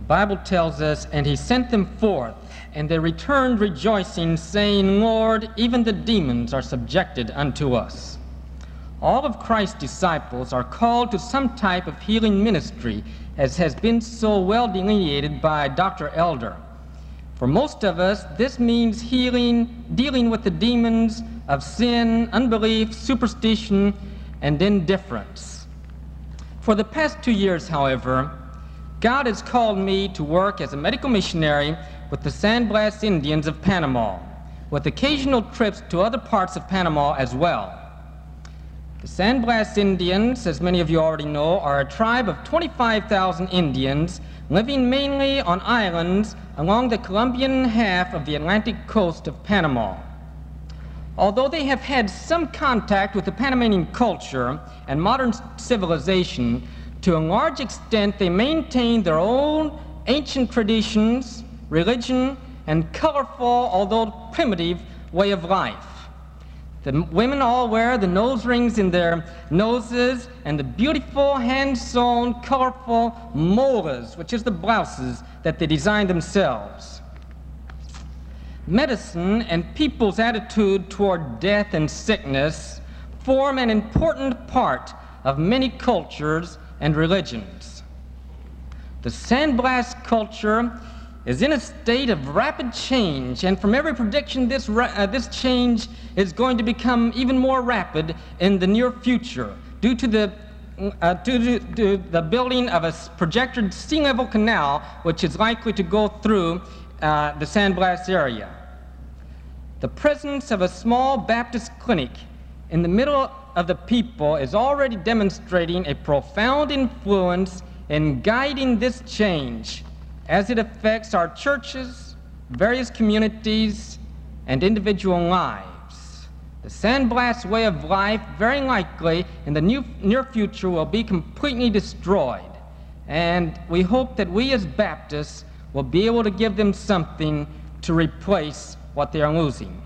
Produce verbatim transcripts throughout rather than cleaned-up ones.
Bible tells us, "And he sent them forth, and they returned rejoicing, saying, Lord, even the demons are subjected unto us." All of Christ's disciples are called to some type of healing ministry, as has been so well delineated by Doctor Elder. For most of us, this means healing, dealing with the demons of sin, unbelief, superstition, and indifference. For the past two years, however, God has called me to work as a medical missionary with the San Blas Indians of Panama, with occasional trips to other parts of Panama as well. The San Blas Indians, as many of you already know, are a tribe of twenty-five thousand Indians living mainly on islands along the Colombian half of the Atlantic coast of Panama. Although they have had some contact with the Panamanian culture and modern civilization, to a large extent they maintain their own ancient traditions, religion, and colorful, although primitive, way of life. The women all wear the nose rings in their noses and the beautiful hand-sewn, colorful molas, which is the blouses that they design themselves. Medicine and people's attitude toward death and sickness form an important part of many cultures and religions. The San Blas culture is in a state of rapid change, and from every prediction, this, uh, this change is going to become even more rapid in the near future due to the, uh, due to, to the building of a projected sea level canal, which is likely to go through uh, the San Blas area. The presence of a small Baptist clinic in the middle of the people is already demonstrating a profound influence in guiding this change as it affects our churches, various communities, and individual lives. The San Blas way of life, very likely in the new, near future, will be completely destroyed, and we hope that we as Baptists will be able to give them something to replace what they are losing.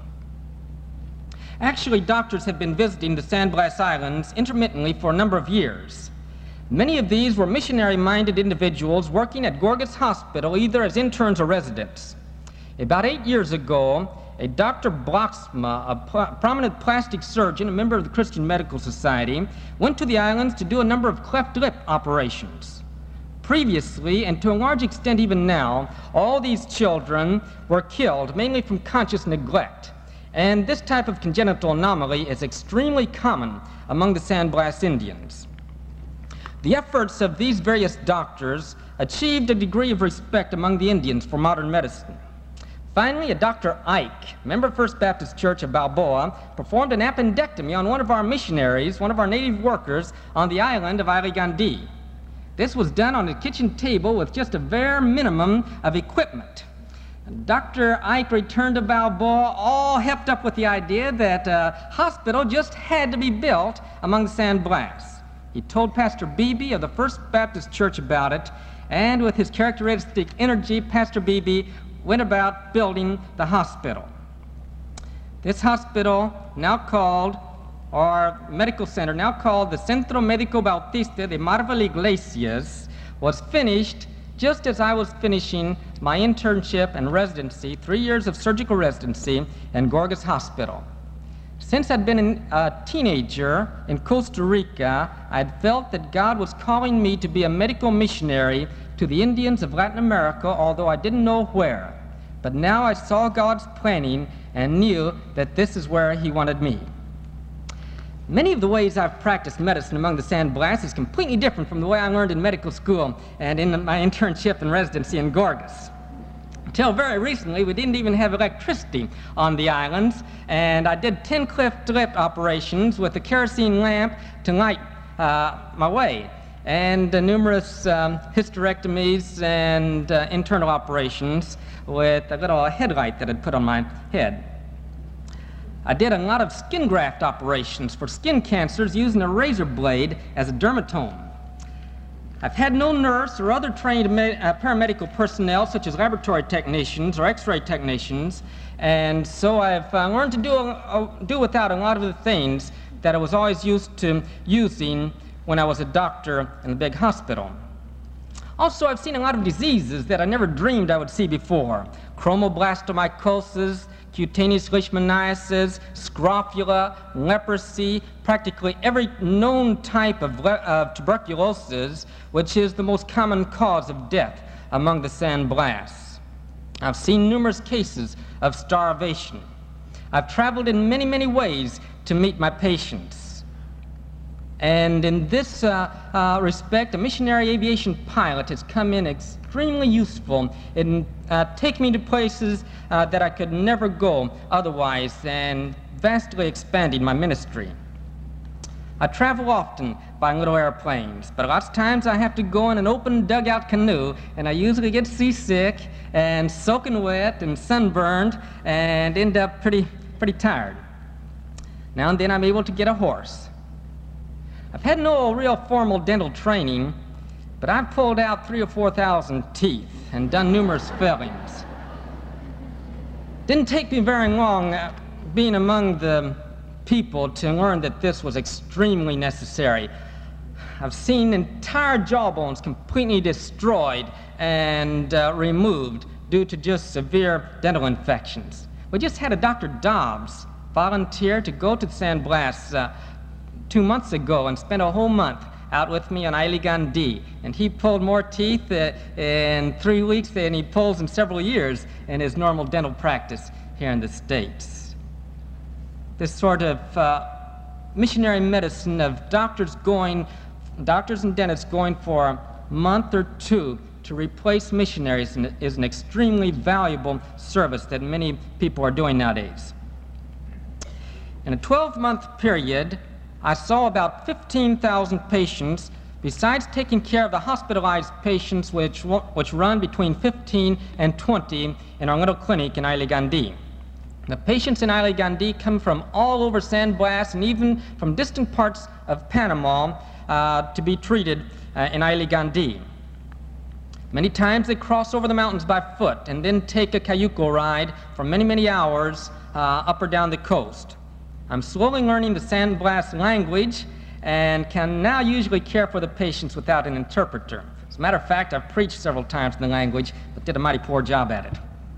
Actually, doctors have been visiting the San Blas Islands intermittently for a number of years. Many of these were missionary-minded individuals working at Gorgas Hospital, either as interns or residents. About eight years ago, a Doctor Blocksma, a pl- prominent plastic surgeon, a member of the Christian Medical Society, went to the islands to do a number of cleft lip operations. Previously, and to a large extent even now, all these children were killed, mainly from conscious neglect. And this type of congenital anomaly is extremely common among the San Blas Indians. The efforts of these various doctors achieved a degree of respect among the Indians for modern medicine. Finally, a Doctor Ike, member of First Baptist Church of Balboa, performed an appendectomy on one of our missionaries, one of our native workers, on the island of Irigandi. This was done on a kitchen table with just a bare minimum of equipment. Doctor Ike returned to Balboa all hepped up with the idea that a hospital just had to be built among the San Blas. He told Pastor Beebe of the First Baptist Church about it, and with his characteristic energy, Pastor Beebe went about building the hospital. This hospital, now called, or medical center, now called the Centro Médico Bautista de Marvel Iglesias, was finished just as I was finishing my internship and residency, three years of surgical residency in Gorgas Hospital. Since I'd been a teenager in Costa Rica, I'd felt that God was calling me to be a medical missionary to the Indians of Latin America, although I didn't know where. But now I saw God's planning and knew that this is where He wanted me. Many of the ways I've practiced medicine among the San Blas is completely different from the way I learned in medical school and in my internship and residency in Gorgas. Until very recently, we didn't even have electricity on the islands, and I did ten cleft lip operations with a kerosene lamp to light uh, my way, and uh, numerous um, hysterectomies and uh, internal operations with a little headlight that I'd put on my head. I did a lot of skin graft operations for skin cancers using a razor blade as a dermatome. I've had no nurse or other trained med- uh, paramedical personnel, such as laboratory technicians or x-ray technicians, and so I've uh, learned to do, a, a, do without a lot of the things that I was always used to using when I was a doctor in a big hospital. Also, I've seen a lot of diseases that I never dreamed I would see before. Chromoblastomycosis, cutaneous leishmaniasis, scrofula, leprosy, practically every known type of, of tuberculosis, which is the most common cause of death among the San Blas. I've seen numerous cases of starvation. I've traveled in many, many ways to meet my patients. And in this uh, uh, respect, a missionary aviation pilot has come in extremely useful in uh, taking me to places uh, that I could never go otherwise, and vastly expanding my ministry. I travel often by little airplanes, but lots of times I have to go in an open dugout canoe, and I usually get seasick and soaking wet and sunburned and end up pretty, pretty tired. Now and then I'm able to get a horse. I've had no real formal dental training, but I've pulled out three or four thousand teeth and done numerous fillings. Didn't take me very long uh, being among the people to learn that this was extremely necessary. I've seen entire jawbones completely destroyed and uh, removed due to just severe dental infections. We just had a Doctor Dobbs volunteer to go to San Blas uh, two months ago and spent a whole month out with me on Isle Gandhi, and he pulled more teeth uh, in three weeks than he pulls in several years in his normal dental practice here in the States. This sort of uh, missionary medicine of doctors going, doctors and dentists going for a month or two to replace missionaries is an extremely valuable service that many people are doing nowadays. In a twelve-month period, I saw about fifteen thousand patients, besides taking care of the hospitalized patients which, which run between fifteen and twenty in our little clinic in Isle Gandhi. The patients in Isle Gandhi come from all over San Blas and even from distant parts of Panama uh, to be treated uh, in Isle Gandhi. Many times they cross over the mountains by foot and then take a cayuco ride for many, many hours uh, up or down the coast. I'm slowly learning the San Blas language and can now usually care for the patients without an interpreter. As a matter of fact, I've preached several times in the language, but did a mighty poor job at it.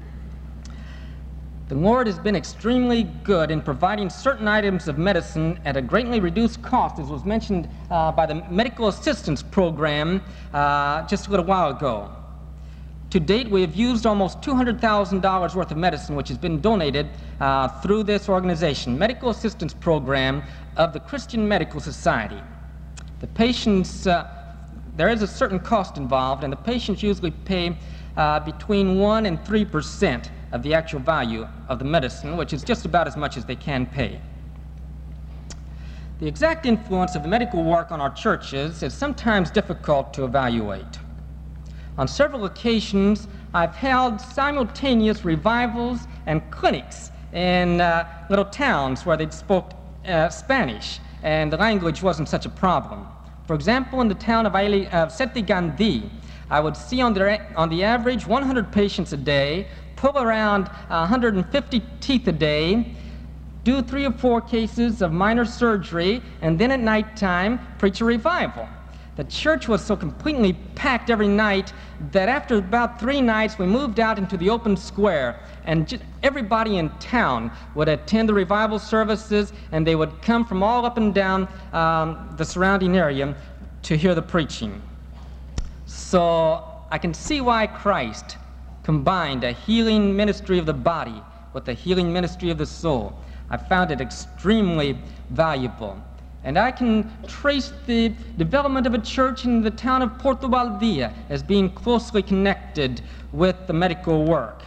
The Lord has been extremely good in providing certain items of medicine at a greatly reduced cost, as was mentioned uh, by the Medical Assistance Program uh, just a little while ago. To date, we have used almost two hundred thousand dollars worth of medicine, which has been donated uh, through this organization, Medical Assistance Program of the Christian Medical Society. The patients, uh, there is a certain cost involved, and the patients usually pay uh, between one and three percent of the actual value of the medicine, which is just about as much as they can pay. The exact influence of the medical work on our churches is sometimes difficult to evaluate. On several occasions, I've held simultaneous revivals and clinics in uh, little towns where they spoke uh, Spanish, and the language wasn't such a problem. For example, in the town of, Aile, of Sete Gandhi, I would see on the, on the average one hundred patients a day, pull around one hundred fifty teeth a day, do three or four cases of minor surgery, and then at nighttime preach a revival. The church was so completely packed every night that after about three nights we moved out into the open square, and just everybody in town would attend the revival services, and they would come from all up and down um, the surrounding area to hear the preaching. So I can see why Christ combined a healing ministry of the body with the healing ministry of the soul. I found it extremely valuable. And I can trace the development of a church in the town of Puerto Valdía as being closely connected with the medical work.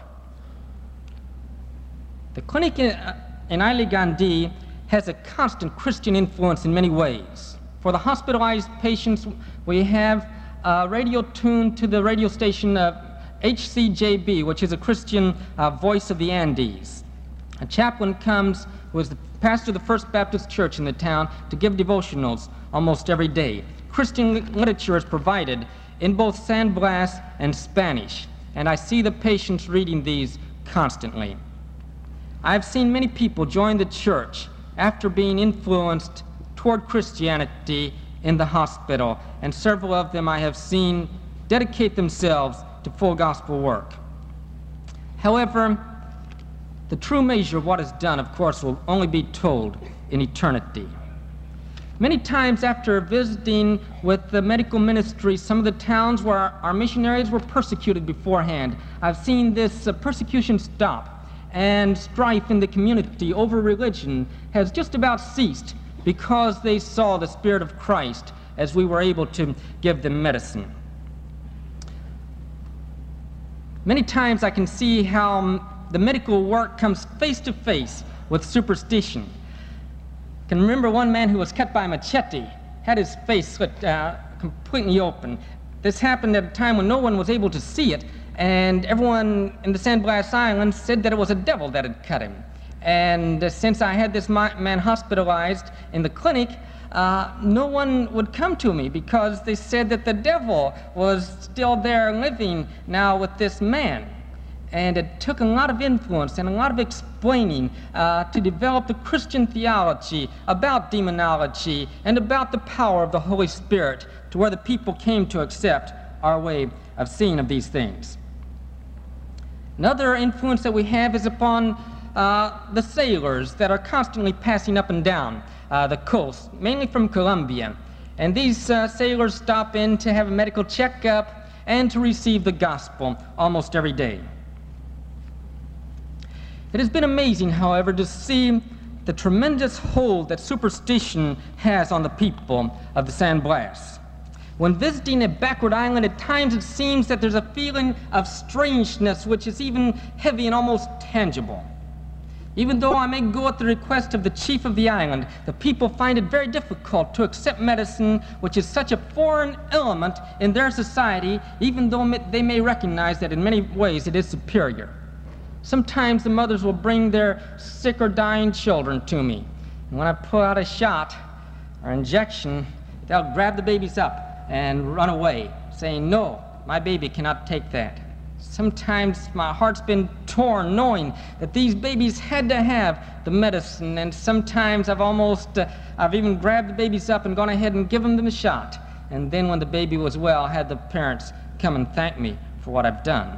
The clinic in, uh, in Isle Gandhi has a constant Christian influence in many ways. For the hospitalized patients, we have a radio tuned to the radio station of H C J B, which is a Christian uh, voice of the Andes. A chaplain comes who is the pastor of the First Baptist Church in the town to give devotionals almost every day. Christian literature is provided in both San Blas and Spanish, and I see the patients reading these constantly. I've seen many people join the church after being influenced toward Christianity in the hospital, and several of them I have seen dedicate themselves to full gospel work. However, the true measure of what is done, of course, will only be told in eternity. Many times after visiting with the medical ministry some of the towns where our, our missionaries were persecuted beforehand, I've seen this uh, persecution stop, and strife in the community over religion has just about ceased because they saw the Spirit of Christ as we were able to give them medicine. Many times I can see how the medical work comes face to face with superstition. I can remember one man who was cut by a machete, had his face slit uh, completely open. This happened at a time when no one was able to see it, and everyone in the San Blas Islands said that it was a devil that had cut him. And uh, since I had this man hospitalized in the clinic, uh, no one would come to me because they said that the devil was still there living now with this man. And it took a lot of influence and a lot of explaining uh, to develop the Christian theology about demonology and about the power of the Holy Spirit to where the people came to accept our way of seeing of these things. Another influence that we have is upon uh, the sailors that are constantly passing up and down uh, the coast, mainly from Colombia. And these uh, sailors stop in to have a medical checkup and to receive the gospel almost every day. It has been amazing, however, to see the tremendous hold that superstition has on the people of the San Blas. When visiting a backward island, at times it seems that there's a feeling of strangeness which is even heavy and almost tangible. Even though I may go at the request of the chief of the island, the people find it very difficult to accept medicine, which is such a foreign element in their society, even though they may recognize that in many ways it is superior. Sometimes the mothers will bring their sick or dying children to me. And when I pull out a shot or injection, they'll grab the babies up and run away, saying, "No, my baby cannot take that." Sometimes my heart's been torn knowing that these babies had to have the medicine, and sometimes I've almost, uh, I've even grabbed the babies up and gone ahead and given them the shot. And then when the baby was well, had the parents come and thank me for what I've done.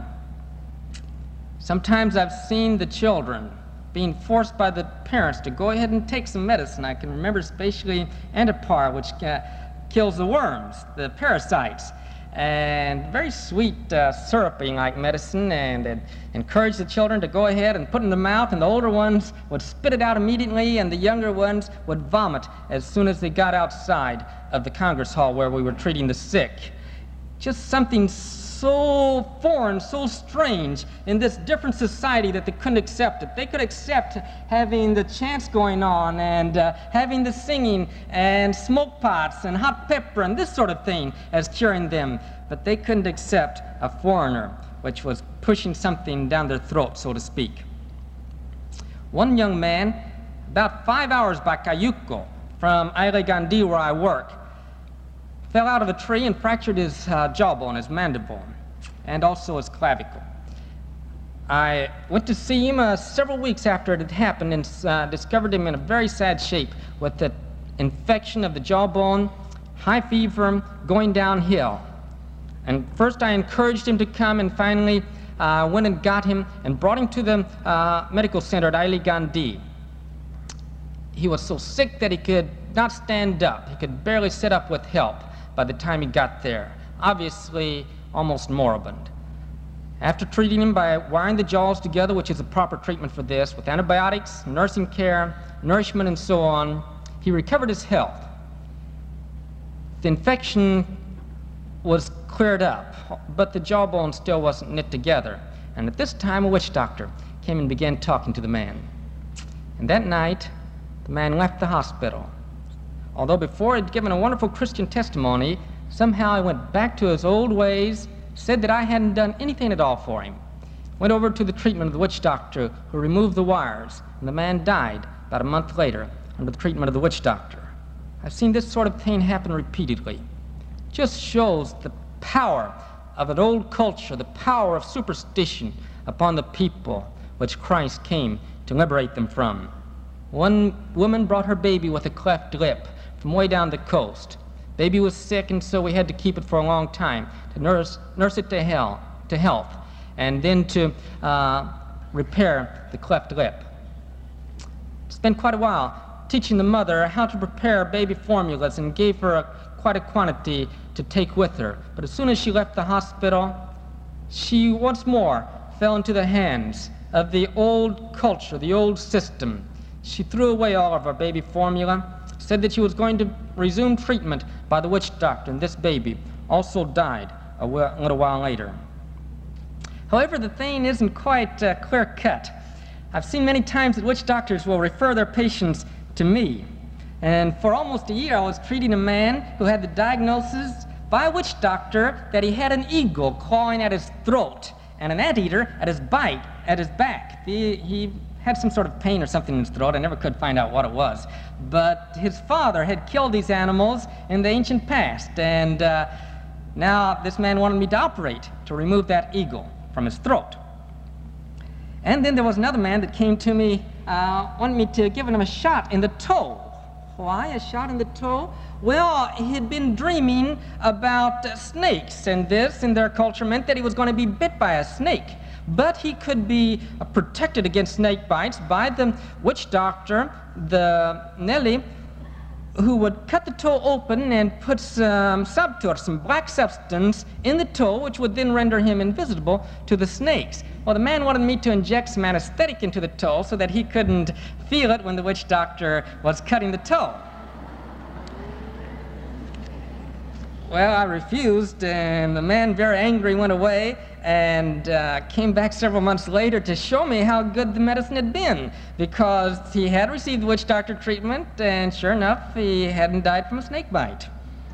Sometimes I've seen the children being forced by the parents to go ahead and take some medicine. I can remember especially Antipar, which uh, kills the worms, the parasites, and very sweet uh, syrupy like medicine, and it encouraged the children to go ahead and put it in the mouth, and the older ones would spit it out immediately, and the younger ones would vomit as soon as they got outside of the Congress Hall where we were treating the sick. Just something so foreign, so strange in this different society that they couldn't accept it. They could accept having the chants going on and uh, having the singing and smoke pots and hot pepper and this sort of thing as curing them, but they couldn't accept a foreigner which was pushing something down their throat, so to speak. One young man, about five hours by Cayuco from Aire Gandhi where I work, fell out of a tree and fractured his uh, jawbone, his mandible, and also his clavicle. I went to see him uh, several weeks after it had happened and uh, discovered him in a very sad shape with the infection of the jawbone, high fever, going downhill. And first I encouraged him to come, and finally uh, went and got him and brought him to the uh, medical center at Aire Gandhi. He was so sick that he could not stand up. He could barely sit up with help by the time he got there, obviously almost moribund. After treating him by wiring the jaws together, which is the proper treatment for this, with antibiotics, nursing care, nourishment, and so on, he recovered his health. The infection was cleared up, but the jawbone still wasn't knit together. And at this time, a witch doctor came and began talking to the man. And that night, the man left the hospital. Although before he'd given a wonderful Christian testimony, somehow he went back to his old ways, said that I hadn't done anything at all for him. Went over to the treatment of the witch doctor who removed the wires, and the man died about a month later under the treatment of the witch doctor. I've seen this sort of thing happen repeatedly. It just shows the power of an old culture, the power of superstition upon the people which Christ came to liberate them from. One woman brought her baby with a cleft lip from way down the coast. Baby was sick, and so we had to keep it for a long time, to nurse, nurse it to, hell, to health, and then to uh, repair the cleft lip. Spent quite a while teaching the mother how to prepare baby formulas and gave her a, quite a quantity to take with her. But as soon as she left the hospital, she once more fell into the hands of the old culture, the old system. She threw away all of her baby formula, said that she was going to resume treatment by the witch doctor, and this baby also died a little while later. However, the thing isn't quite uh, clear-cut. I've seen many times that witch doctors will refer their patients to me. And for almost a year, I was treating a man who had the diagnosis by a witch doctor that he had an eagle clawing at his throat and an anteater at his bite, at his back. He, he had some sort of pain or something in his throat. I never could find out what it was. But his father had killed these animals in the ancient past, and uh, now this man wanted me to operate to remove that eagle from his throat. And then there was another man that came to me, uh, wanted me to give him a shot in the toe. Why a shot in the toe? Well, he'd been dreaming about uh, snakes, and this in their culture meant that he was going to be bit by a snake. But he could be uh, protected against snake bites by the witch doctor, the Nelly, who would cut the toe open and put some subtur, some black substance, in the toe, which would then render him invisible to the snakes. Well, the man wanted me to inject some anesthetic into the toe so that he couldn't feel it when the witch doctor was cutting the toe. Well, I refused, and the man, very angry, went away and uh, came back several months later to show me how good the medicine had been, because he had received the witch doctor treatment, and sure enough, he hadn't died from a snake bite.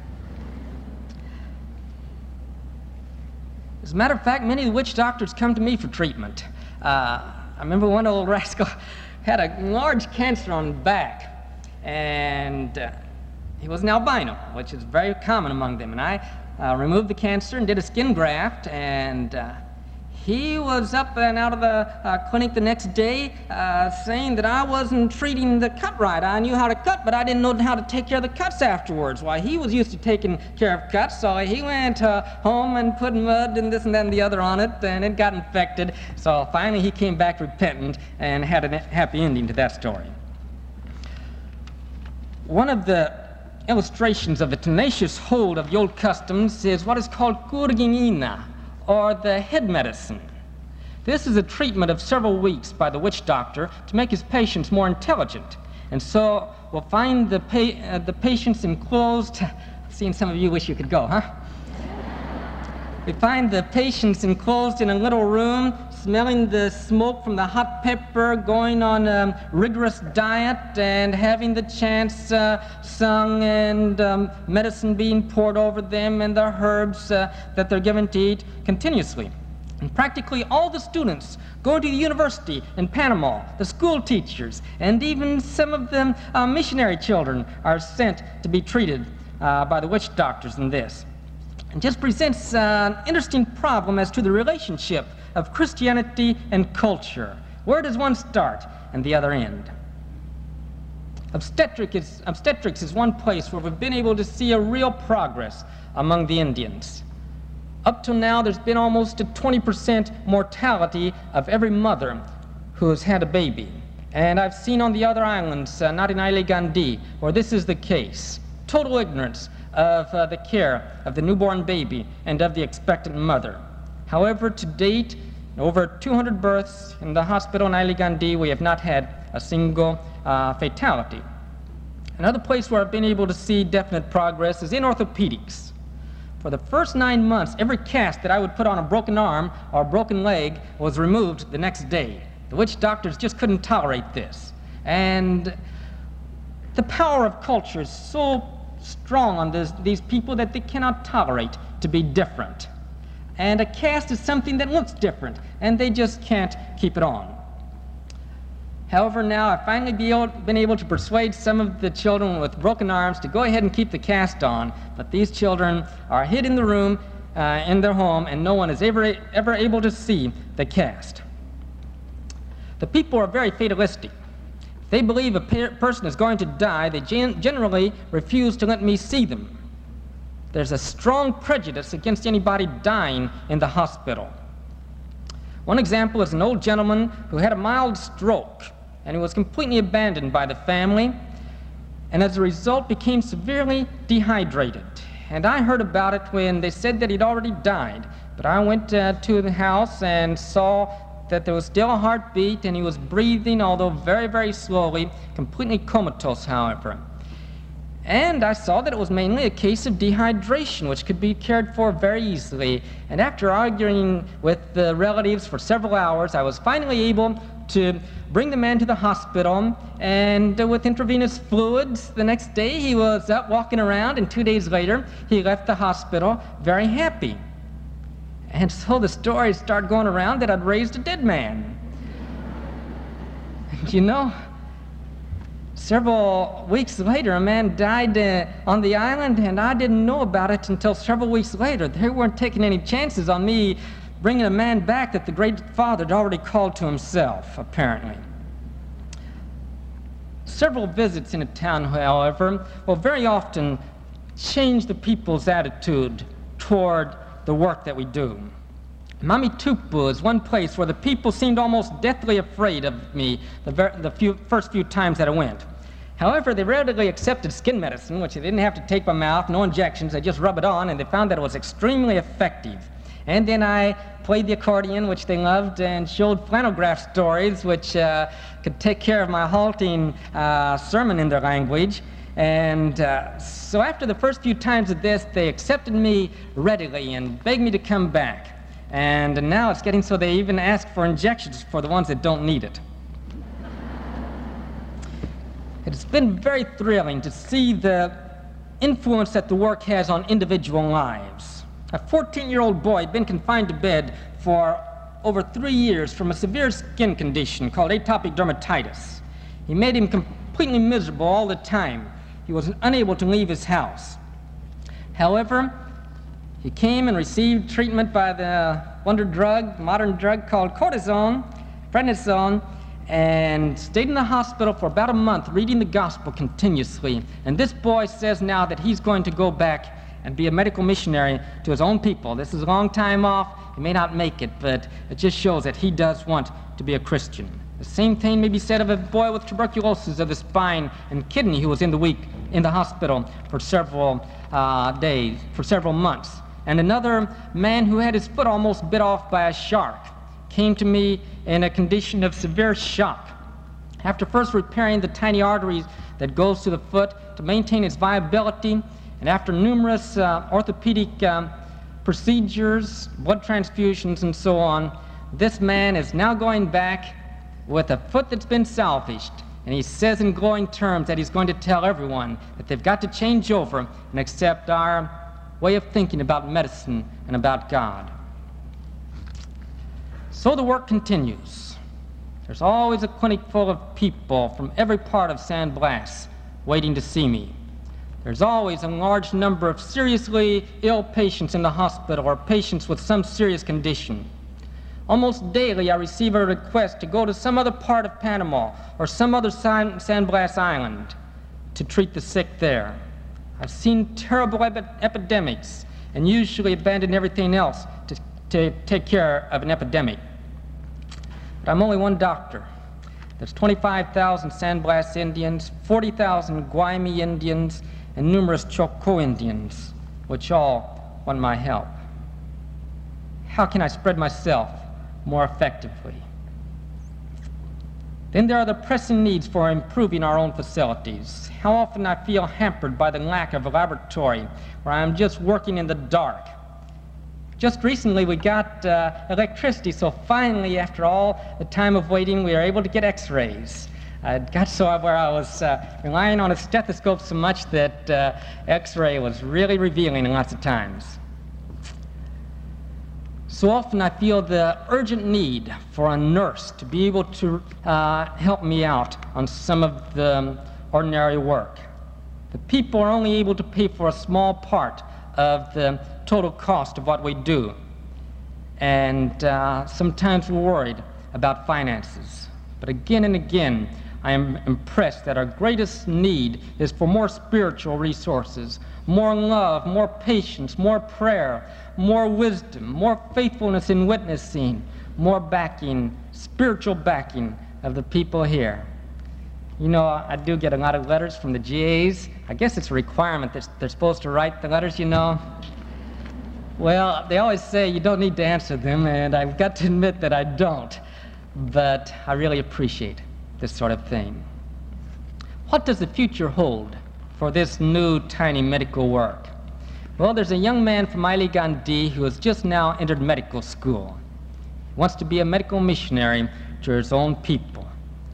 As a matter of fact, many of the witch doctors come to me for treatment. Uh, I remember one old rascal had a large cancer on his back, and uh, he was an albino, which is very common among them. And I uh, removed the cancer and did a skin graft, and uh, he was up and out of the uh, clinic the next day uh, saying that I wasn't treating the cut right. I knew how to cut, but I didn't know how to take care of the cuts afterwards. Why, he was used to taking care of cuts, so he went uh, home and put mud and this and that and the other on it, and it got infected. So finally he came back repentant and had a happy ending to that story. One of the illustrations of the tenacious hold of the old customs is what is called kurginina, or the head medicine. This is a treatment of several weeks by the witch doctor to make his patients more intelligent. And so we'll find the, pa uh, the patients enclosed. Seeing some of you wish you could go, huh? We find the patients enclosed in a little room, smelling the smoke from the hot pepper, going on a rigorous diet, and having the chants uh, sung, and um, medicine being poured over them, and the herbs uh, that they're given to eat continuously. And practically all the students going to the university in Panama, the school teachers, and even some of the uh, missionary children are sent to be treated uh, by the witch doctors in this. It just presents uh, an interesting problem as to the relationship of Christianity and culture. Where does one start and the other end? Obstetric is, obstetrics is one place where we've been able to see a real progress among the Indians. Up till now, there's been almost a twenty percent mortality of every mother who has had a baby. And I've seen on the other islands, uh, not in Haile Gandhi, where this is the case. Total ignorance of uh, the care of the newborn baby and of the expectant mother. However, to date, over two hundred births in the hospital in Haile Gandhi, we have not had a single uh, fatality. Another place where I've been able to see definite progress is in orthopedics. For the first nine months, every cast that I would put on a broken arm or a broken leg was removed the next day. The witch doctors just couldn't tolerate this. And the power of culture is so strong on this, these people that they cannot tolerate to be different. And a cast is something that looks different, and they just can't keep it on. However, now I've finally be able, been able to persuade some of the children with broken arms to go ahead and keep the cast on, but these children are hid in the room uh, in their home, and no one is ever, ever able to see the cast. The people are very fatalistic. If they believe a per person is going to die, they gen generally refuse to let me see them. there's a strong prejudice against anybody dying in the hospital. One example is an old gentleman who had a mild stroke, and he was completely abandoned by the family, and as a result became severely dehydrated. And I heard about it when they said that he'd already died, but I went uh, to the house and saw that there was still a heartbeat, and he was breathing, although very, very slowly, completely comatose, however. And I saw that it was mainly a case of dehydration, which could be cared for very easily. And after arguing with the relatives for several hours, I was finally able to bring the man to the hospital, and uh, with intravenous fluids, the next day he was up walking around, and two days later he left the hospital very happy. And so the stories started going around that I'd raised a dead man. And you know, several weeks later, a man died uh, on the island, and I didn't know about it until several weeks later. They weren't taking any chances on me bringing a man back that the Great Father had already called to himself, apparently. Several visits in a town, however, will very often change the people's attitude toward the work that we do. Mamitupu is one place where the people seemed almost deathly afraid of me the, ver the few, first few times that I went. However, they readily accepted skin medicine, which they didn't have to take by mouth, no injections, they just rub it on, and they found that it was extremely effective. And then I played the accordion, which they loved, and showed flannel graph stories, which uh, could take care of my halting uh, sermon in their language. And uh, so after the first few times of this, they accepted me readily and begged me to come back. And now it's getting so they even ask for injections for the ones that don't need it. It's been very thrilling to see the influence that the work has on individual lives. A fourteen-year-old boy had been confined to bed for over three years from a severe skin condition called atopic dermatitis. He made him completely miserable all the time. He was unable to leave his house. However, he came and received treatment by the wonder drug, modern drug called cortisone, prednisone, and stayed in the hospital for about a month reading the gospel continuously. And this boy says now that he's going to go back and be a medical missionary to his own people. This is a long time off. He may not make it, but it just shows that he does want to be a Christian. The same thing may be said of a boy with tuberculosis of the spine and kidney who was in the week in the hospital for several uh, days, for several months. And another man who had his foot almost bit off by a shark came to me in a condition of severe shock. After first repairing the tiny arteries that goes to the foot to maintain its viability, and after numerous uh, orthopedic um, procedures, blood transfusions, and so on, this man is now going back with a foot that's been salvaged. And he says in glowing terms that he's going to tell everyone that they've got to change over and accept our way of thinking about medicine and about God. So the work continues. There's always a clinic full of people from every part of San Blas waiting to see me. There's always a large number of seriously ill patients in the hospital or patients with some serious condition. Almost daily I receive a request to go to some other part of Panama or some other San, San Blas island to treat the sick there. I've seen terrible epi epidemics and usually abandon everything else to, to take care of an epidemic. But I'm only one doctor. There's twenty-five thousand San Blas Indians, forty thousand Guaymi Indians, and numerous Choco Indians, which all want my help. How can I spread myself more effectively? Then there are the pressing needs for improving our own facilities. How often I feel hampered by the lack of a laboratory where I'm just working in the dark. Just recently we got uh, electricity, so finally, after all the time of waiting, we were able to get x-rays. It got so where I was uh, relying on a stethoscope so much that uh, x-ray was really revealing lots of times. So often I feel the urgent need for a nurse to be able to uh, help me out on some of the um, ordinary work. The people are only able to pay for a small part of the total cost of what we do. And uh, sometimes we're worried about finances. But again and again, I am impressed that our greatest need is for more spiritual resources, more love, more patience, more prayer, more wisdom, more faithfulness in witnessing, more backing, spiritual backing of the people here. You know, I do get a lot of letters from the G As. I guess it's a requirement that they're supposed to write the letters, you know. Well, they always say you don't need to answer them, and I've got to admit that I don't. But I really appreciate this sort of thing. What does the future hold for this new, tiny medical work? Well, there's a young man from Ailey who has just now entered medical school. He wants to be a medical missionary to his own people.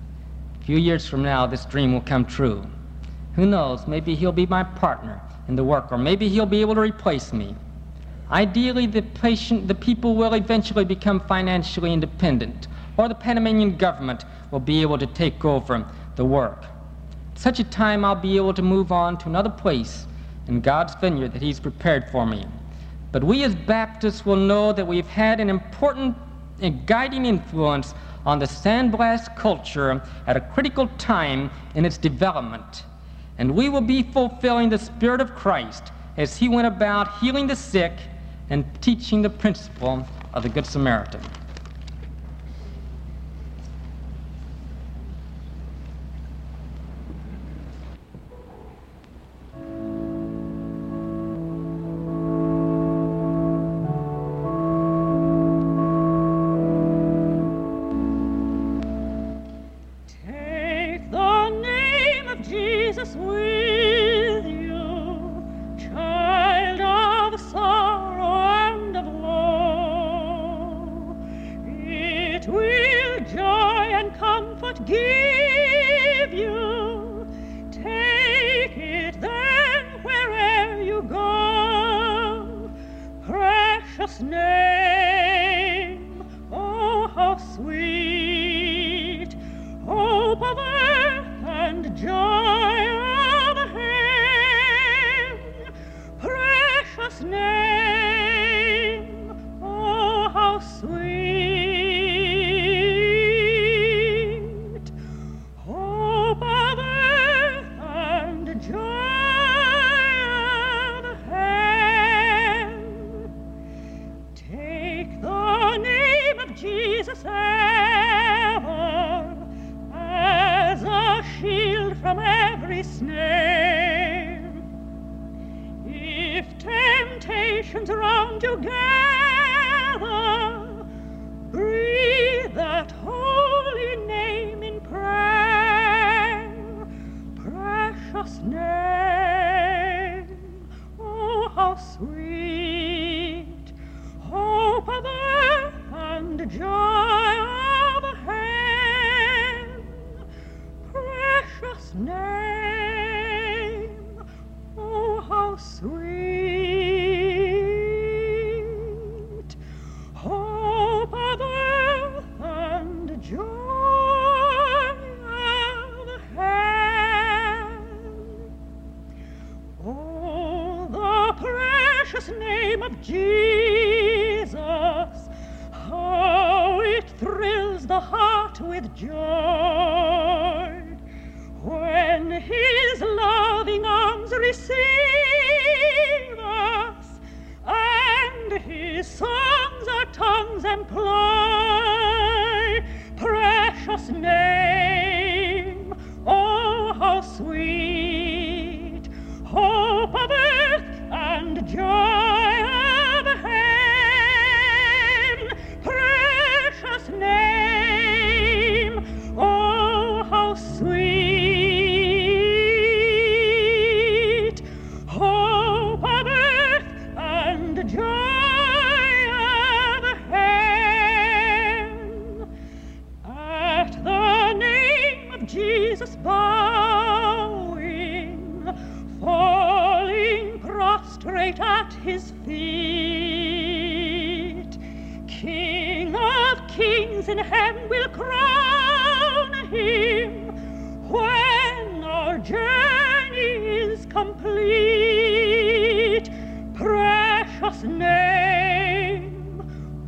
A few years from now, this dream will come true. Who knows, maybe he'll be my partner in the work, or maybe he'll be able to replace me. Ideally, the, patient, the people will eventually become financially independent, or the Panamanian government will be able to take over the work. At such a time, I'll be able to move on to another place in God's vineyard that He's prepared for me. But we as Baptists will know that we've had an important and guiding influence on the Sandblast culture at a critical time in its development. And we will be fulfilling the Spirit of Christ as He went about healing the sick and teaching the principle of the Good Samaritan.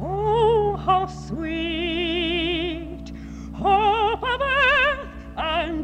Sweet hope of earth and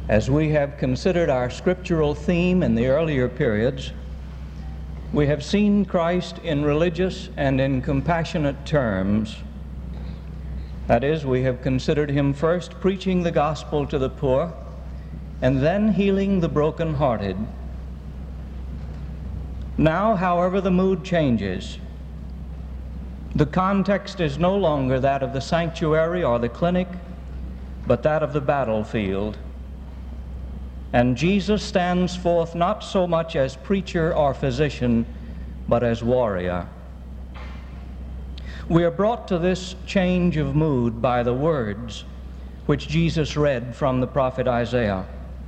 As we have considered our scriptural theme in the earlier periods, we have seen Christ in religious and in compassionate terms. That is, we have considered him first preaching the gospel to the poor and then healing the brokenhearted. Now, however, the mood changes. The context is no longer that of the sanctuary or the clinic, but that of the battlefield. And Jesus stands forth not so much as preacher or physician, but as warrior. We are brought to this change of mood by the words which Jesus read from the prophet Isaiah.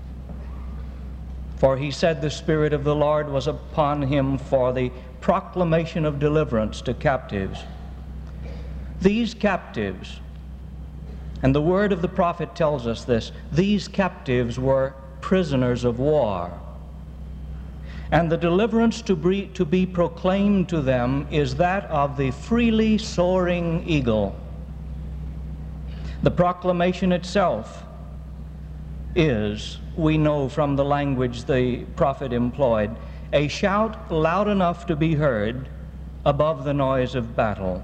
For he said, "The Spirit of the Lord was upon him for the proclamation of deliverance to captives." These captives, and the word of the prophet tells us this, these captives were prisoners of war. And the deliverance to be, to be proclaimed to them is that of the freely soaring eagle. The proclamation itself is, we know from the language the prophet employed, a shout loud enough to be heard above the noise of battle.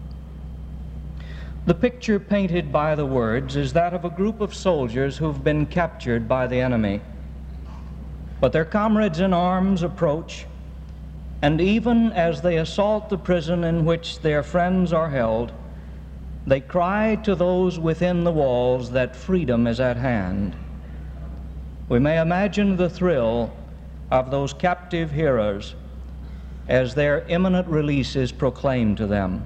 The picture painted by the words is that of a group of soldiers who've been captured by the enemy. But their comrades in arms approach, and even as they assault the prison in which their friends are held, they cry to those within the walls that freedom is at hand. We may imagine the thrill of those captive hearers as their imminent release is proclaimed to them.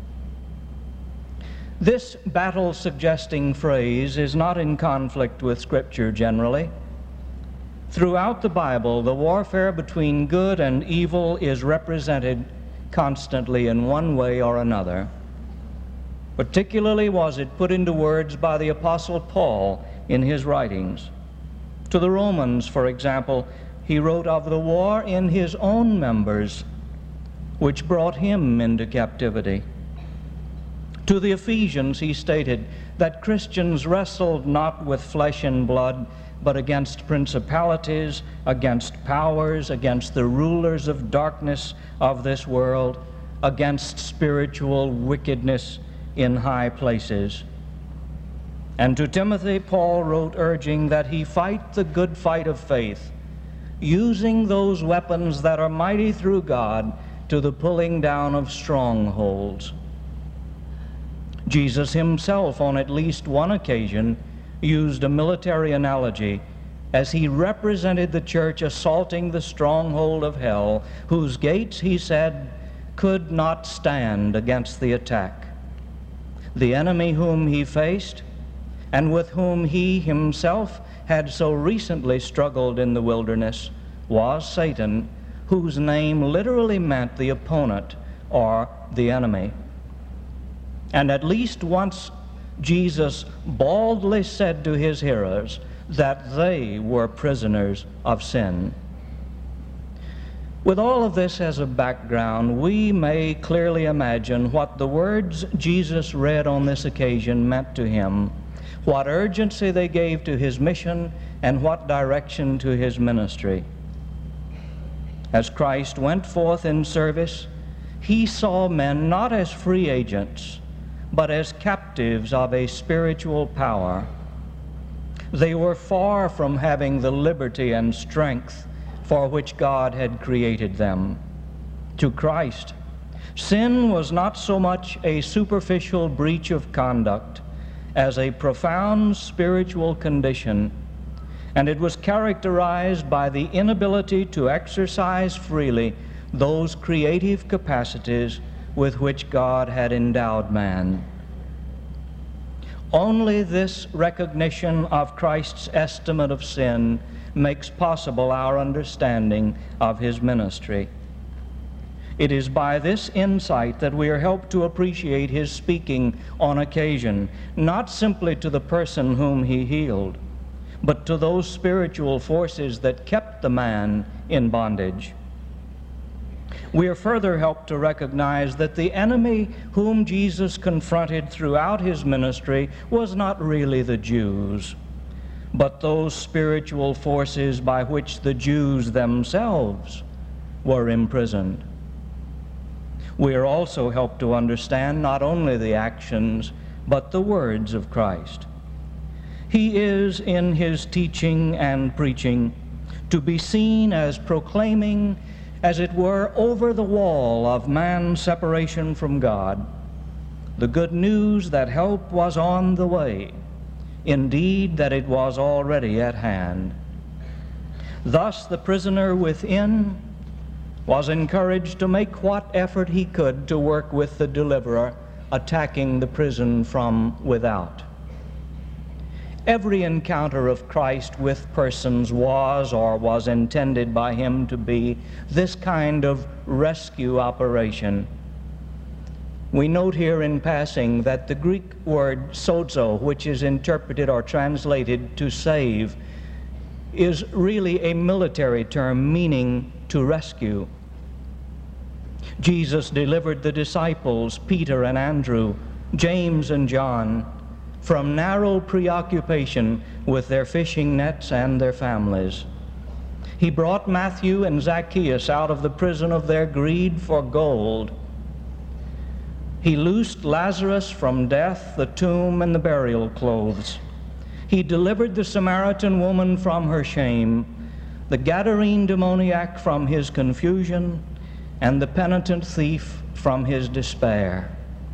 This battle-suggesting phrase is not in conflict with Scripture generally. Throughout the Bible, the warfare between good and evil is represented constantly in one way or another. Particularly was it put into words by the Apostle Paul in his writings. To the Romans, for example, he wrote of the war in his own members, which brought him into captivity. To the Ephesians, he stated that Christians wrestled not with flesh and blood, but against principalities, against powers, against the rulers of darkness of this world, against spiritual wickedness in high places. And to Timothy, Paul wrote urging that he fight the good fight of faith, using those weapons that are mighty through God to the pulling down of strongholds. Jesus himself, on at least one occasion, used a military analogy as he represented the church assaulting the stronghold of hell, whose gates, he said, could not stand against the attack. The enemy whom he faced, and with whom he himself had so recently struggled in the wilderness, was Satan, whose name literally meant the opponent or the enemy. And at least once Jesus baldly said to his hearers that they were prisoners of sin. With all of this as a background, we may clearly imagine what the words Jesus read on this occasion meant to him, what urgency they gave to his mission, and what direction to his ministry. As Christ went forth in service, he saw men not as free agents, but as captives of a spiritual power. They were far from having the liberty and strength for which God had created them. To Christ, sin was not so much a superficial breach of conduct as a profound spiritual condition, and it was characterized by the inability to exercise freely those creative capacities with which God had endowed man. Only this recognition of Christ's estimate of sin makes possible our understanding of his ministry. It is by this insight that we are helped to appreciate his speaking on occasion, not simply to the person whom he healed, but to those spiritual forces that kept the man in bondage. We are further helped to recognize that the enemy whom Jesus confronted throughout his ministry was not really the Jews, but those spiritual forces by which the Jews themselves were imprisoned. We are also helped to understand not only the actions, but the words of Christ. He is, in his teaching and preaching, to be seen as proclaiming, as it were, over the wall of man's separation from God, the good news that help was on the way, indeed that it was already at hand. Thus the prisoner within was encouraged to make what effort he could to work with the deliverer, attacking the prison from without. Every encounter of Christ with persons was or was intended by him to be this kind of rescue operation. We note here in passing that the Greek word sozo, which is interpreted or translated to save, is really a military term meaning to rescue. Jesus delivered the disciples, Peter and Andrew, James and John, from narrow preoccupation with their fishing nets and their families. He brought Matthew and Zacchaeus out of the prison of their greed for gold. He loosed Lazarus from death, the tomb, and the burial clothes. He delivered the Samaritan woman from her shame, the Gadarene demoniac from his confusion, and the penitent thief from his despair.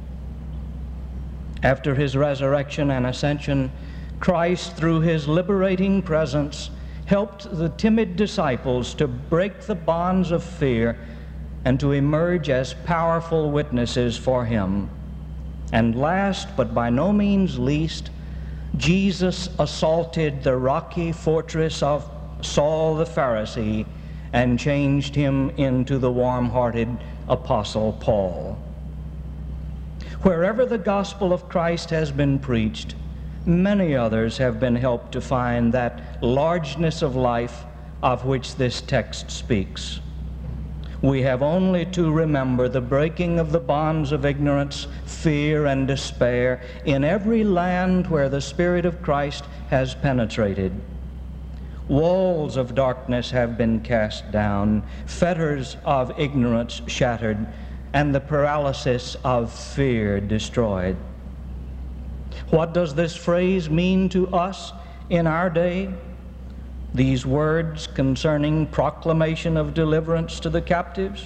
After his resurrection and ascension, Christ, through his liberating presence, helped the timid disciples to break the bonds of fear and to emerge as powerful witnesses for him. And last, but by no means least, Jesus assaulted the rocky fortress of Saul the Pharisee and changed him into the warm-hearted Apostle Paul. Wherever the gospel of Christ has been preached, many others have been helped to find that largeness of life of which this text speaks. We have only to remember the breaking of the bonds of ignorance, fear, and despair in every land where the Spirit of Christ has penetrated. Walls of darkness have been cast down, fetters of ignorance shattered, and the paralysis of fear destroyed. What does this phrase mean to us in our day? These words concerning proclamation of deliverance to the captives?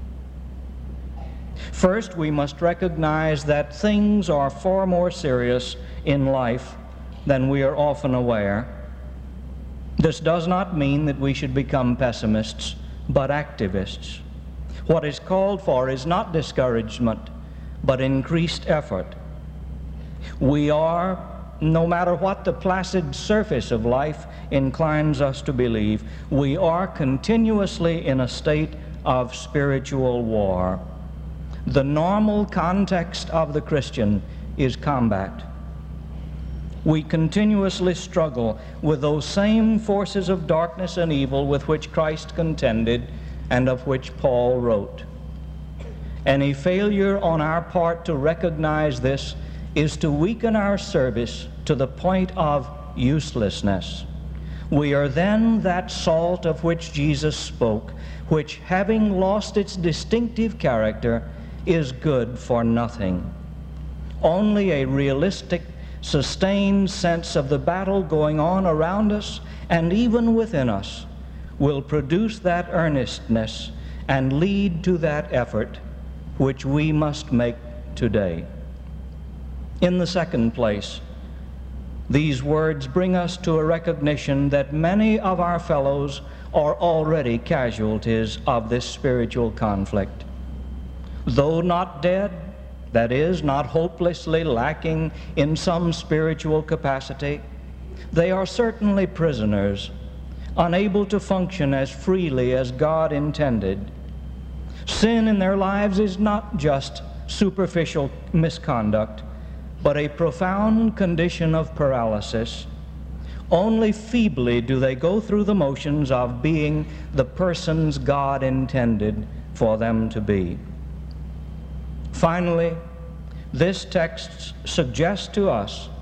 First, we must recognize that things are far more serious in life than we are often aware. This does not mean that we should become pessimists, but activists. What is called for is not discouragement, but increased effort. We are, no matter what the placid surface of life inclines us to believe, we are continuously in a state of spiritual war. The normal context of the Christian is combat. We continuously struggle with those same forces of darkness and evil with which Christ contended and of which Paul wrote. Any failure on our part to recognize this is to weaken our service to the point of uselessness. We are then that salt of which Jesus spoke, which, having lost its distinctive character, is good for nothing. Only a realistic, sustained sense of the battle going on around us and even within us will produce that earnestness and lead to that effort which we must make today. In the second place, these words bring us to a recognition that many of our fellows are already casualties of this spiritual conflict. Though not dead, that is, not hopelessly lacking in some spiritual capacity, they are certainly prisoners, unable to function as freely as God intended. Sin in their lives is not just superficial misconduct, but a profound condition of paralysis. Only feebly do they go through the motions of being the persons God intended for them to be. Finally, this text suggests to us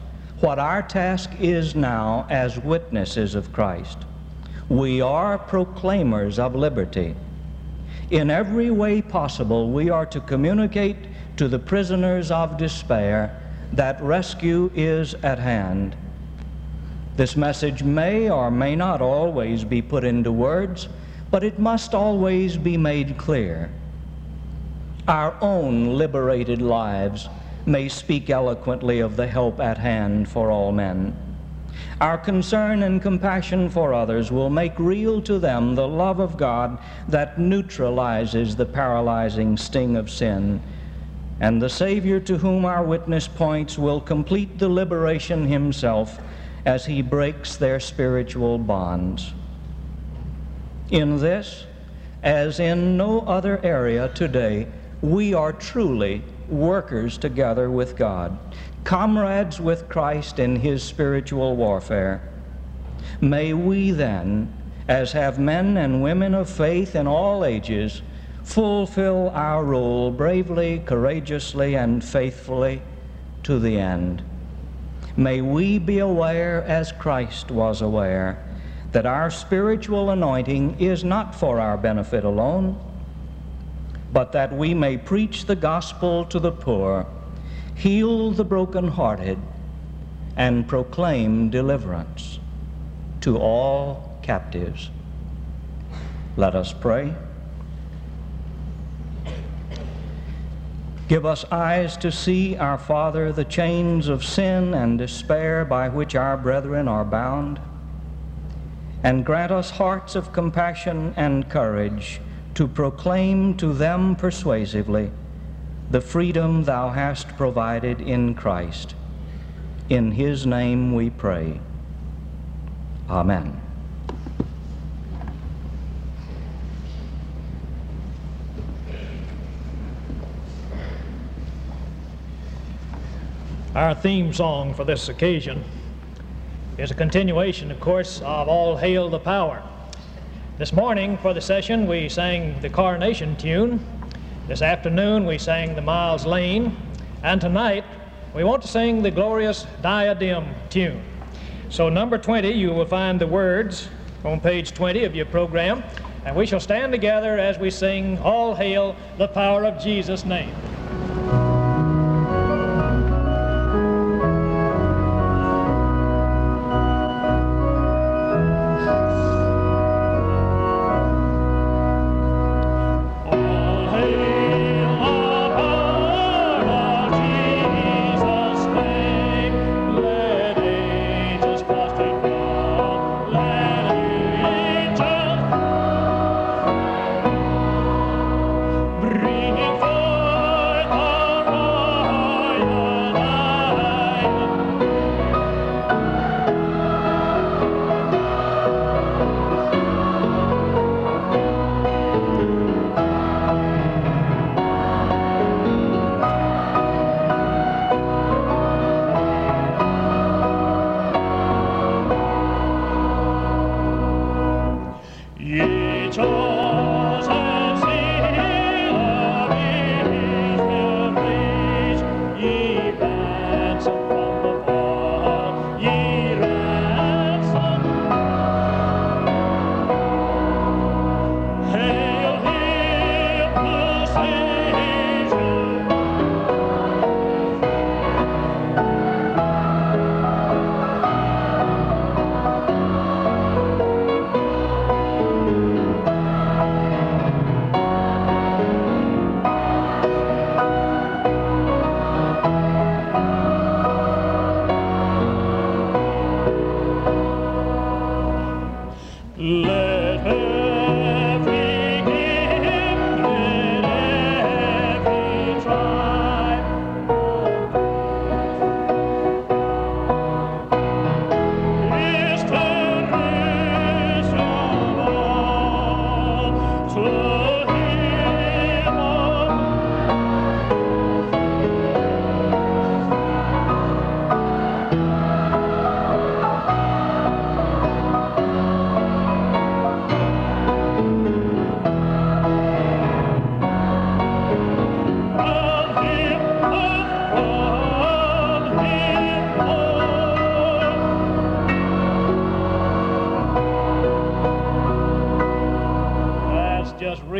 what our task is now as witnesses of Christ. We are proclaimers of liberty. In every way possible, we are to communicate to the prisoners of despair that rescue is at hand. This message may or may not always be put into words, but it must always be made clear. Our own liberated lives may speak eloquently of the help at hand for all men. Our concern and compassion for others will make real to them the love of God that neutralizes the paralyzing sting of sin, and the Savior to whom our witness points will complete the liberation himself as he breaks their spiritual bonds. In this, as in no other area today, we are truly workers together with God, comrades with Christ in his spiritual warfare. May we then, as have men and women of faith in all ages, fulfill our role bravely, courageously, and faithfully to the end. May we be aware, as Christ was aware, that our spiritual anointing is not for our benefit alone, but that we may preach the gospel to the poor, heal the brokenhearted, and proclaim deliverance to all captives. Let us pray. Give us eyes to see, our Father, the chains of sin and despair by which our brethren are bound, and grant us hearts of compassion and courage to proclaim to them persuasively the freedom thou hast provided in Christ. In his name we pray. Amen. Our theme song for this occasion is a continuation, of course, of All Hail the Power. This morning for the session we sang the Coronation tune. This afternoon we sang the Miles Lane. And tonight we want to sing the glorious Diadem tune. So number twenty, you will find the words on page twenty of your program. And we shall stand together as we sing All Hail the Power of Jesus' Name. Bringing forth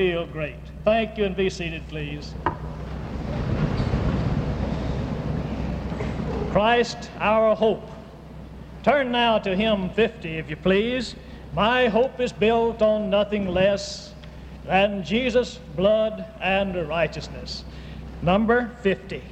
real great. Thank you, and be seated, please. Christ, our hope. Turn now to hymn fifty, if you please. My hope is built on nothing less than Jesus' blood and righteousness. Number fifty.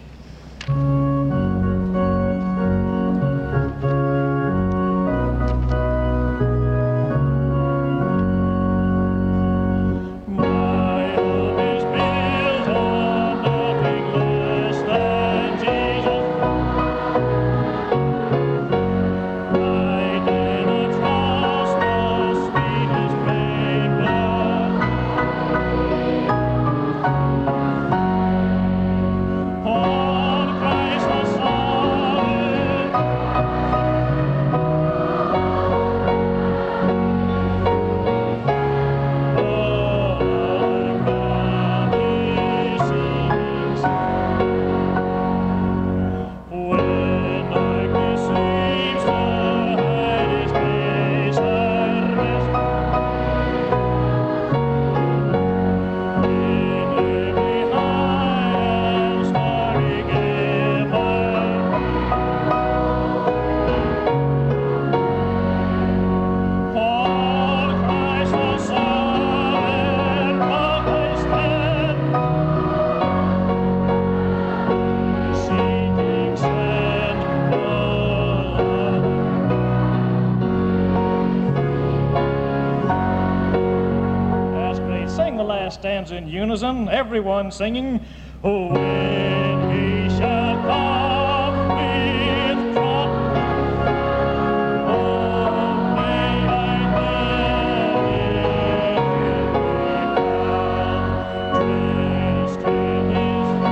Stanza in unison, everyone singing, oh, when he shall come with trump, oh, may I then dressed in his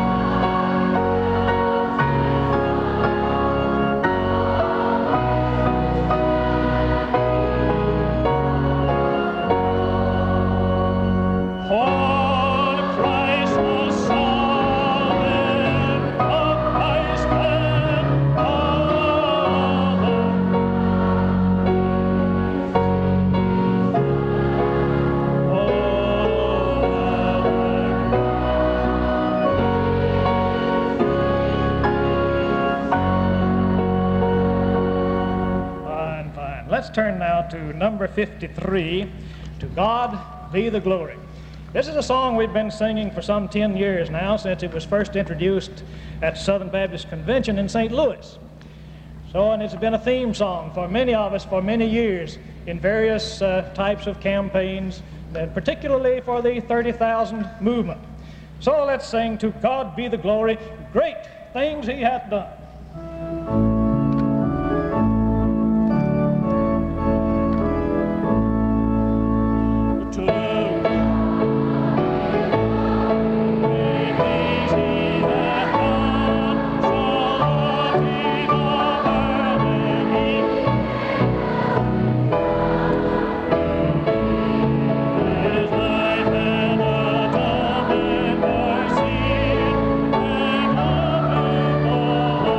Let's turn now to number fifty-three, To God Be the Glory. This is a song we've been singing for some ten years now, since it was first introduced at Southern Baptist Convention in Saint Louis. So, and it's been a theme song for many of us for many years in various uh, types of campaigns, and particularly for the thirty thousand movement. So let's sing To God Be the Glory, great things he hath done. Oh,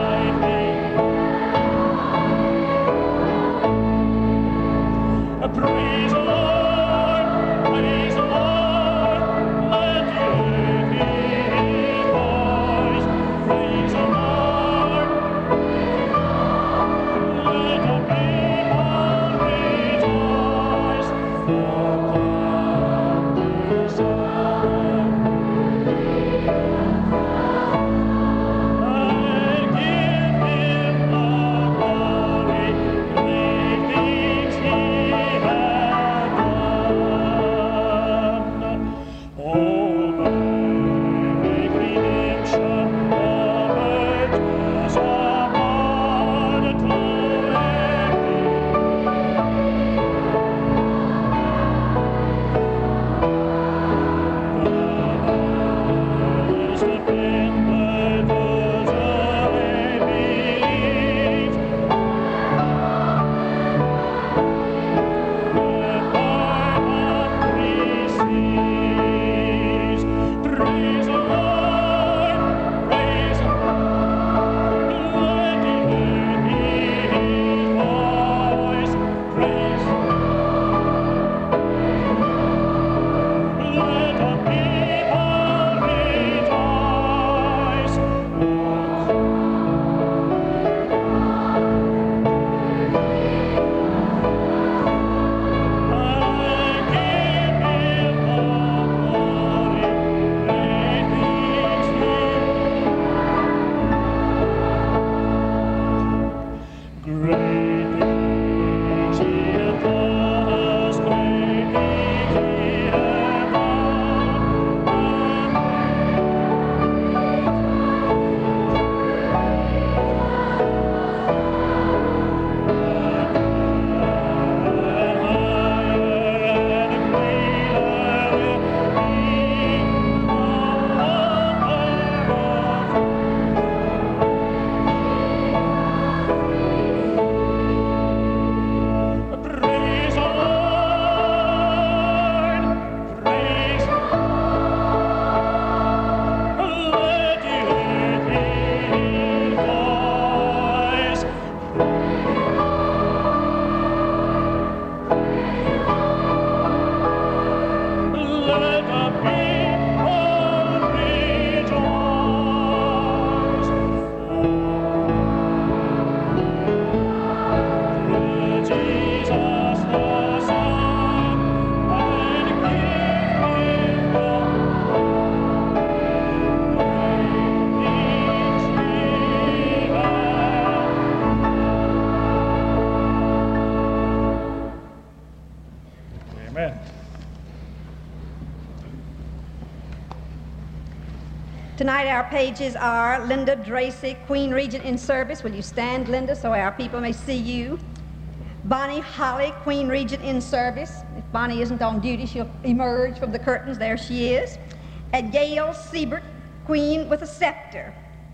Tonight our pages are Linda Dracy, Queen Regent in service. Will you stand, Linda, so our people may see you? Bonnie Holly, Queen Regent in service. If Bonnie isn't on duty, she'll emerge from the curtains. There she is. And Gail Siebert, Queen with a scepter.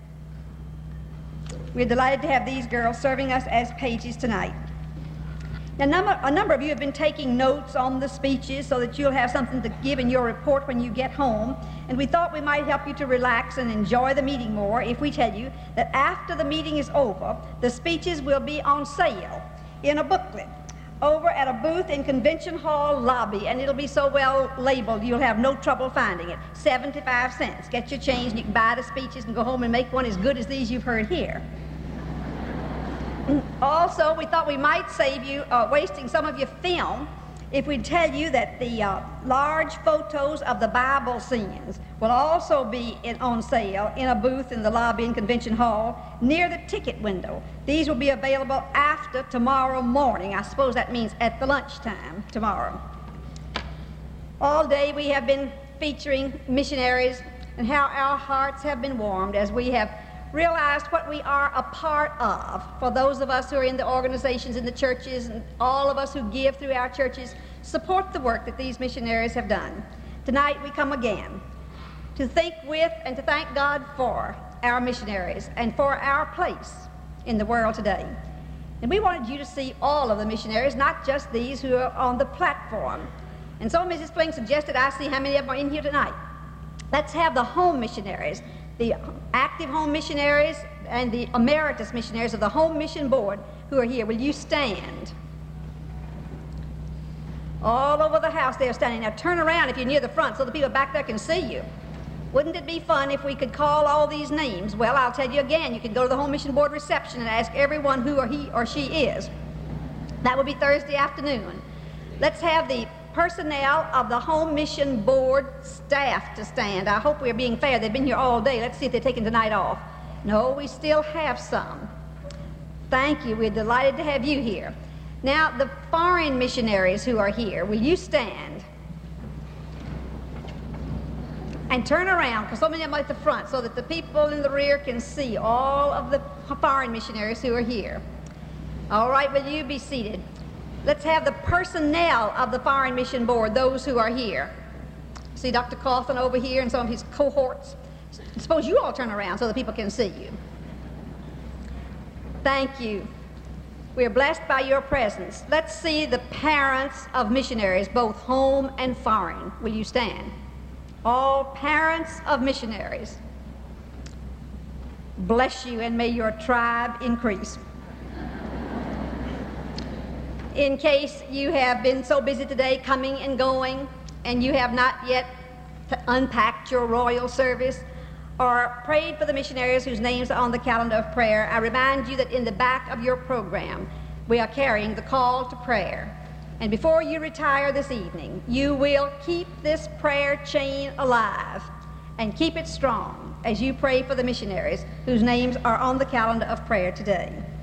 We're delighted to have these girls serving us as pages tonight. Now, number, a number of you have been taking notes on the speeches so that you'll have something to give in your report when you get home. And we thought we might help you to relax and enjoy the meeting more if we tell you that after the meeting is over, the speeches will be on sale in a booklet over at a booth in Convention Hall lobby, and it'll be so well labeled you'll have no trouble finding it. seventy-five cents. Get your change and you can buy the speeches and go home and make one as good as these you've heard here. Also, we thought we might save you uh, wasting some of your film if we tell you that the uh, large photos of the Bible scenes will also be in, on sale in a booth in the lobby in Convention Hall near the ticket window. These will be available after tomorrow morning. I suppose that means at the lunchtime tomorrow. All day we have been featuring missionaries and how our hearts have been warmed as we have realized what we are a part of. For those of us who are in the organizations in the churches and all of us who give through our churches, support the work that these missionaries have done. Tonight we come again to think with and to thank God for our missionaries and for our place in the world today. And we wanted you to see all of the missionaries, not just these who are on the platform. And so Missus Fling suggested I see how many of them are in here tonight. Let's have the home missionaries, the active home missionaries and the emeritus missionaries of the Home Mission Board who are here. Will you stand? All over the house they're standing. Now turn around if you're near the front so the people back there can see you. Wouldn't it be fun if we could call all these names? Well, I'll tell you again, you can go to the Home Mission Board reception and ask everyone who or he or she is. That will be Thursday afternoon. Let's have the personnel of the Home Mission Board staff to stand. I hope we're being fair. They've been here all day. Let's see if they're taking tonight off. No, we still have some. Thank you. We're delighted to have you here. Now, the foreign missionaries who are here, will you stand? And turn around, because so many of them are at the front, so that the people in the rear can see all of the foreign missionaries who are here. All right, will you be seated? Let's have the personnel of the Foreign Mission Board, those who are here. See Doctor Coughlin over here and some of his cohorts. Suppose you all turn around so the people can see you. Thank you. We are blessed by your presence. Let's see the parents of missionaries, both home and foreign. Will you stand? All parents of missionaries. Bless you and may your tribe increase. In case you have been so busy today coming and going and you have not yet unpacked your royal service or prayed for the missionaries whose names are on the calendar of prayer, I remind you that in the back of your program we are carrying the call to prayer. And before you retire this evening, you will keep this prayer chain alive and keep it strong as you pray for the missionaries whose names are on the calendar of prayer today.